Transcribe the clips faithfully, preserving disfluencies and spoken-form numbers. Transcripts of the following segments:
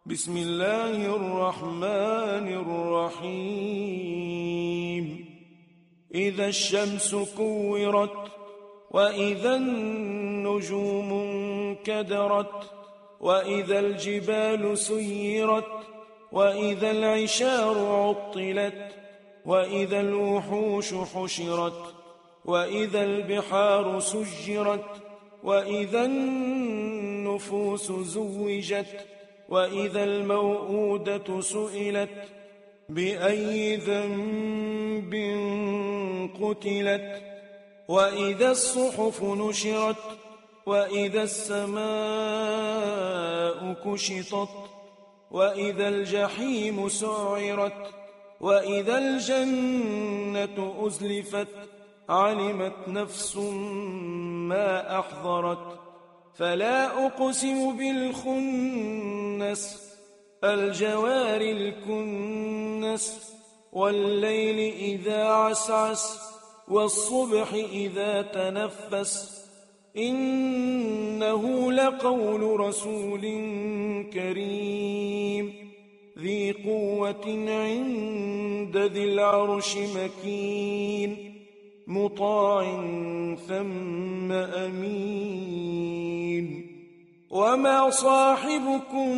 بسم الله الرحمن الرحيم إذا الشمس كورت وإذا النجوم انكدرت وإذا الجبال سيرت وإذا العشار عطلت وإذا الوحوش حشرت وإذا البحار سجرت وإذا النفوس زوجت وإذا الموءودة سئلت بأي ذنب قتلت وإذا الصحف نشرت وإذا السماء كشطت وإذا الجحيم سعرت وإذا الجنة أزلفت علمت نفس ما أحضرت فلا أقسم بالخنس الجوار الكنس والليل إذا عسعس والصبح إذا تنفس إنه لقول رسول كريم ذي قوة عند ذي العرش مكين مطاع ثم أمين وما صاحبكم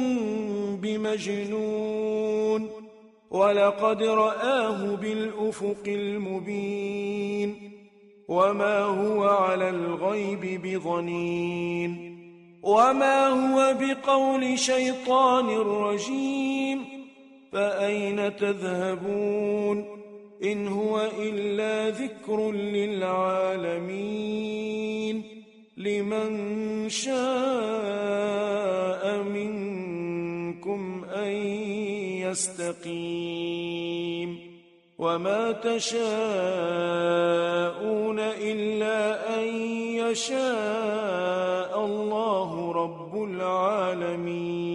بمجنون ولقد رآه بالأفق المبين وما هو على الغيب بضنين وما هو بقول شيطان رجيم فأين تذهبون إن هو إلا ذكر للعالمين لمن شاء منكم أن يستقيم وما تشاءون إلا أن يشاء الله رب العالمين.